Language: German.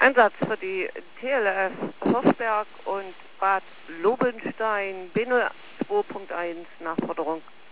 Einsatz für die TLF Hoffberg und Bad Lobenstein, B02.1 Nachforderung.